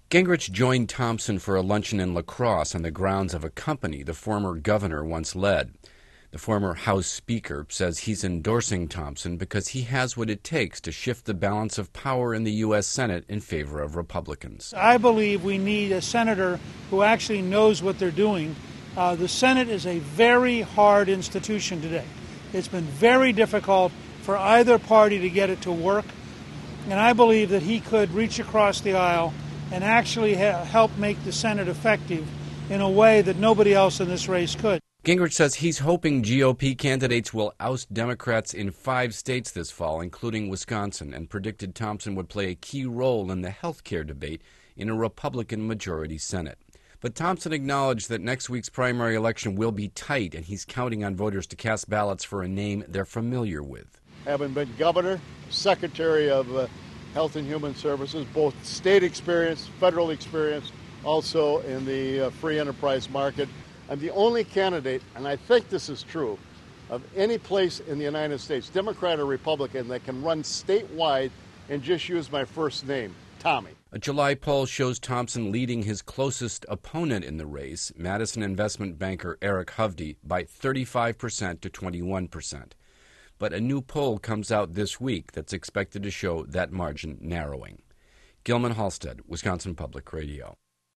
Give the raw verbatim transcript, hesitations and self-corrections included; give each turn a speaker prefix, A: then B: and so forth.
A: Gingrich joined Thompson for a luncheon in La Crosse on the grounds of a company the former governor once led. The former House Speaker says he's endorsing Thompson because he has what it takes to shift the balance of power in the U S Senate in favor of Republicans.
B: I believe we need a senator who actually knows what they're doing. Uh, the Senate is a very hard institution today. It's been very difficult for either party to get it to work, and I believe that he could reach across the aisle and actually ha- help make the Senate effective in a way that nobody else in this race could.
A: Gingrich says he's hoping G O P candidates will oust Democrats in five states this fall, including Wisconsin, and predicted Thompson would play a key role in the health care debate in a Republican-majority Senate. But Thompson acknowledged that next week's primary election will be tight, and he's counting on voters to cast ballots for a name they're familiar with.
C: Having been governor, secretary of uh, Health and Human Services, both state experience, federal experience, also in the uh, free enterprise market. I'm the only candidate, and I think this is true, of any place in the United States, Democrat or Republican, that can run statewide and just use my first name, Tommy.
A: A July poll shows Thompson leading his closest opponent in the race, Madison investment banker Eric Hovde, by thirty-five percent to twenty-one percent. But a new poll comes out this week that's expected to show that margin narrowing. Gilman Halstead, Wisconsin Public Radio.